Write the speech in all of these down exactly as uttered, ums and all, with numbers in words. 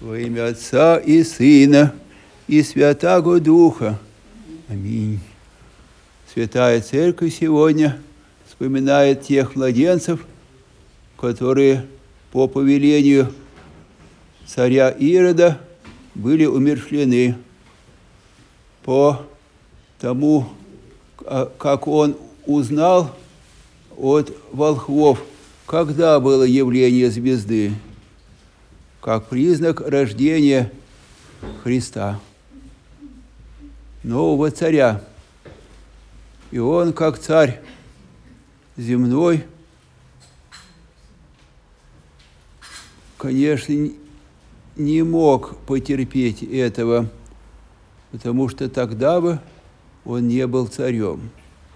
Во имя Отца и Сына и Святаго Духа. Аминь. Святая Церковь сегодня вспоминает тех младенцев, которые по повелению царя Ирода были умерщвлены. По тому, как он узнал от волхвов, когда было явление звезды, как признак рождения Христа, нового царя. И он, как царь земной, конечно, не мог потерпеть этого, потому что тогда бы он не был царем.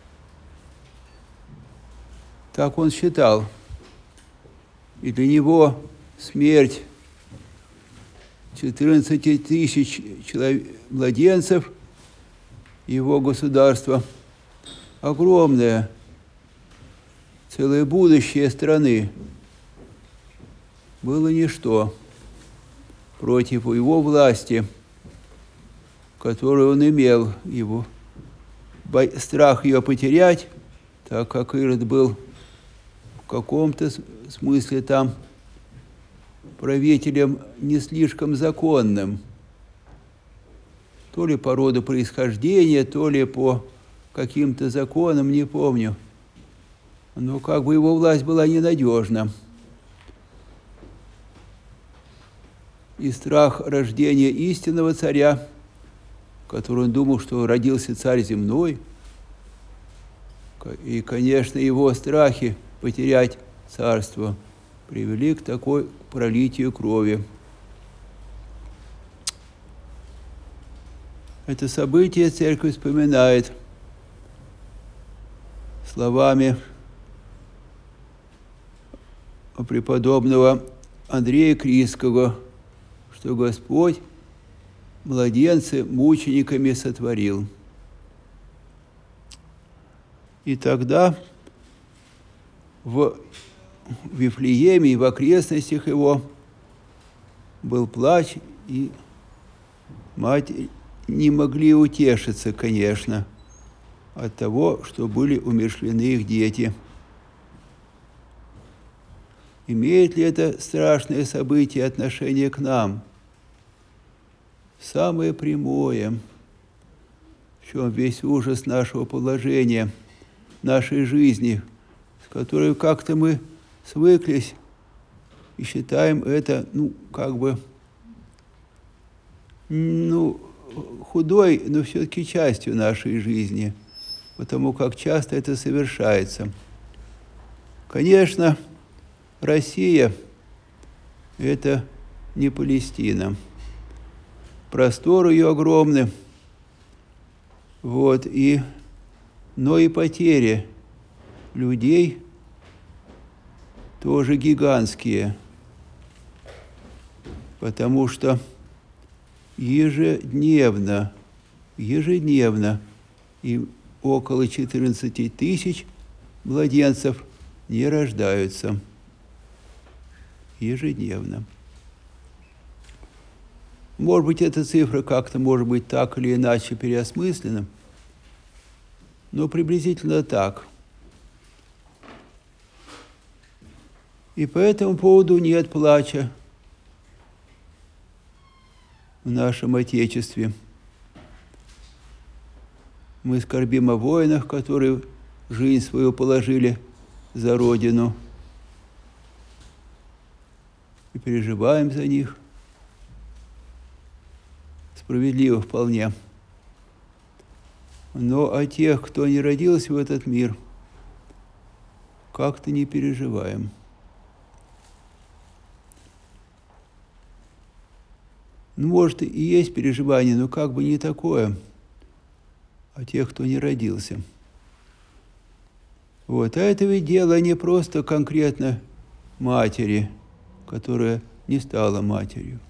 Так он считал. И для него смерть четырнадцати тысяч человек, младенцев его государства огромное, целое будущее страны было ничто против его власти, которую он имел, его страх ее потерять, так как Ирод был в каком-то смысле там правителем не слишком законным, то ли по роду происхождения, то ли по каким-то законам, не помню. Но как бы его власть была ненадежна. И страх рождения истинного царя, который он думал, что родился царь земной, и, конечно, его страхи потерять царство привели к такой пролитию крови. Это событие церковь вспоминает словами преподобного Андрея Критского, что Господь младенцы мучениками сотворил. И тогда в Вифлееме и в окрестностях его был плач, и мать не могли утешиться, конечно, от того, что были умерщвлены их дети. Имеет ли это страшное событие отношение к нам? Самое прямое, в чем весь ужас нашего положения, нашей жизни, с которой как-то мы свыклись и считаем это, ну, как бы, ну, худой, но все-таки частью нашей жизни, потому как часто это совершается. Конечно, Россия – это не Палестина. Простор ее огромный, вот, и, но и потери людей тоже гигантские, потому что ежедневно, ежедневно и около четырнадцати тысяч младенцев не рождаются. Ежедневно. Может быть, эта цифра как-то может быть так или иначе переосмыслена, но приблизительно так. И по этому поводу нет плача в нашем Отечестве. Мы скорбим о воинах, которые жизнь свою положили за Родину, и переживаем за них. Справедливо вполне. Но о тех, кто не родился в этот мир, как-то не переживаем. Ну, может, и есть переживание, но как бы не такое, о тех, кто не родился. Вот. А это ведь дело не просто конкретно матери, которая не стала матерью,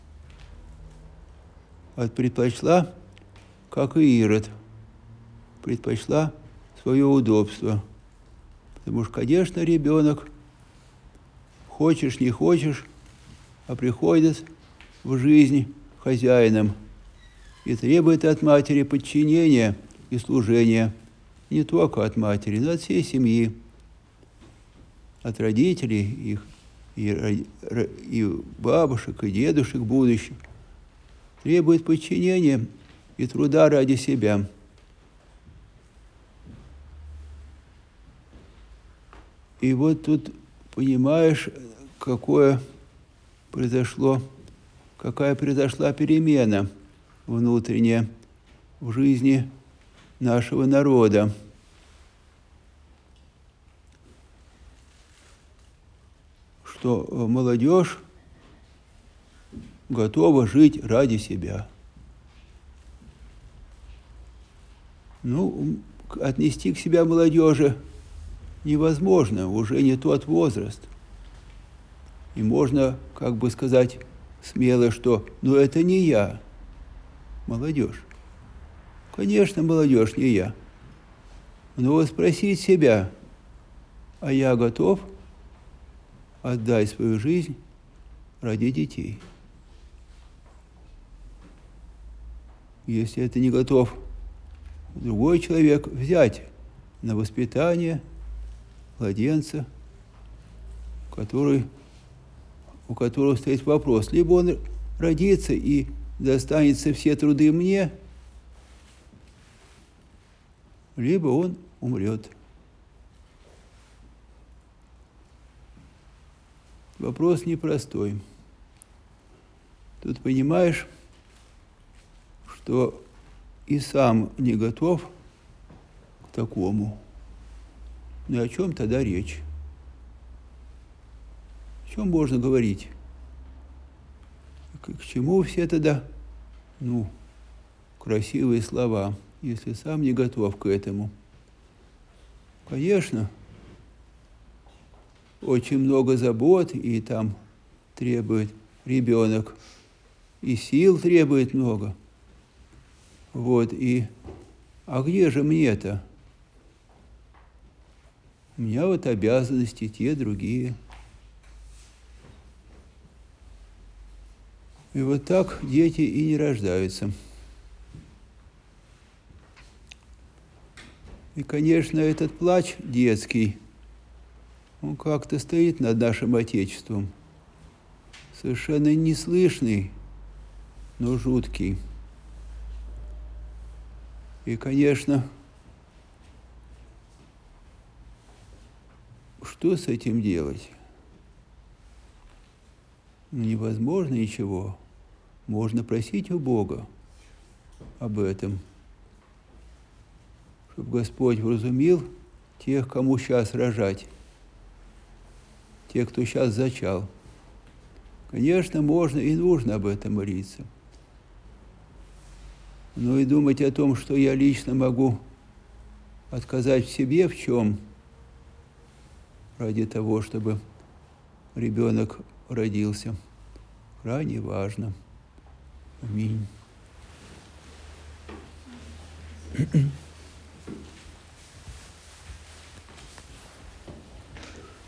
а предпочла, как и Ирод, предпочла свое удобство. Потому что, конечно, ребенок, хочешь, не хочешь, а приходит в жизнь хозяином и требует от матери подчинения и служения не только от матери, но от всей семьи, от родителей их, и, и бабушек, и дедушек будущих. Требует подчинения и труда ради себя. И вот тут понимаешь, какое произошло, какая произошла перемена внутренняя в жизни нашего народа. Что молодежь готова жить ради себя. Ну, отнести к себе молодежи невозможно, уже не тот возраст. И можно, как бы сказать, смело, что «ну это не я, молодежь». Конечно, молодежь не я. Но вот спросить себя, а я готов отдать свою жизнь ради детей? Если это не готов другой человек, взять на воспитание младенца, который, у которого стоит вопрос, либо он родится и достанется все труды мне, либо он умрет. Вопрос непростой. Тут понимаешь, что и сам не готов к такому. Ну о чем тогда речь? О чем можно говорить? К, к чему все тогда, ну, красивые слова, если сам не готов к этому? Конечно, очень много забот, и там требует ребенок, и сил требует много. Вот, и, а где же мне-то? У меня вот обязанности те, другие. И вот так дети и не рождаются. И, конечно, этот плач детский, он как-то стоит над нашим Отечеством, совершенно неслышный, но жуткий. И, конечно, что с этим делать? Ну, невозможно ничего. Можно просить у Бога об этом, чтобы Господь вразумил тех, кому сейчас рожать, тех, кто сейчас зачал. Конечно, можно и нужно об этом молиться. Но и думать о том, что я лично могу отказать в себе в чем, ради того, чтобы ребенок родился, крайне важно. Аминь.